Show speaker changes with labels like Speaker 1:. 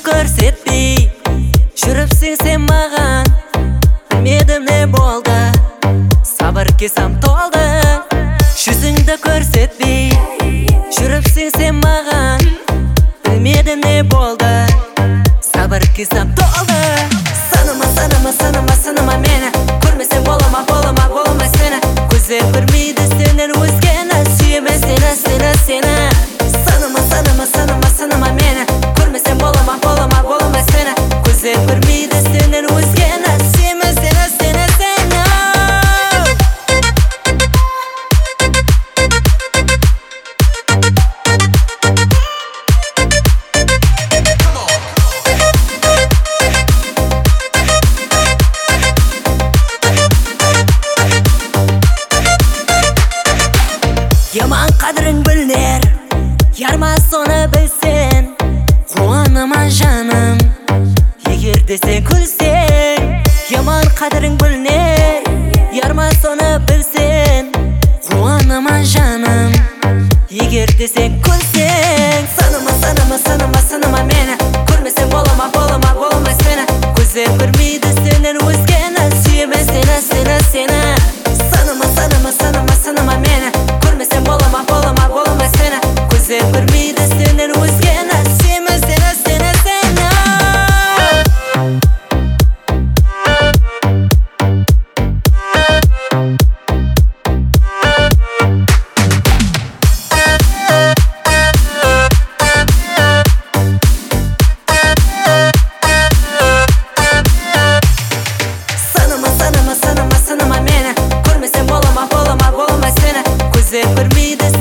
Speaker 1: көрсетпей жүріпсің сен маған. Білмедім не болды, сабыр кесам толды. Жүзіңді көрсетпей жүріпсің сен маған. Білмедім не болды, сабыр кесам толды. Саныма, саныма, саныма, саныма мені. Көрмесең болама, болама, болама сені. Көзі көрмейді сенен өзгені. Сүйеме сені, сені, сені. Саныма, саныма, саныма, саныма мені. Көрмесең болама, болама, болама сені. Көзі көрмейді сенен өзгені. Сүйеме сені, сені, сені. Яман қадірің білінер, ярма соны білсен. Қуаныма жаным, егер де сен күлсең. Яман қадірің білінер, ярма соны білсен. Қуаныма жаным, егер де сен күлсең. Саныма, саныма, саныма, саныма мені. Көрмесең болама, болама, болама сені. Көзі көрмейді сенен өзгені. Сүйеме сені, сені, сені. Саныма, саныма, саныма, саныма мені. Көрмесең болама, болама, болама сені. Көзі көрмейді сенен өзгені. Сүйеме сені, сені, сені. Саныма, саныма, саныма, саныма мені. Көрмесең болама, болама, болама сені. Көзі көрмейді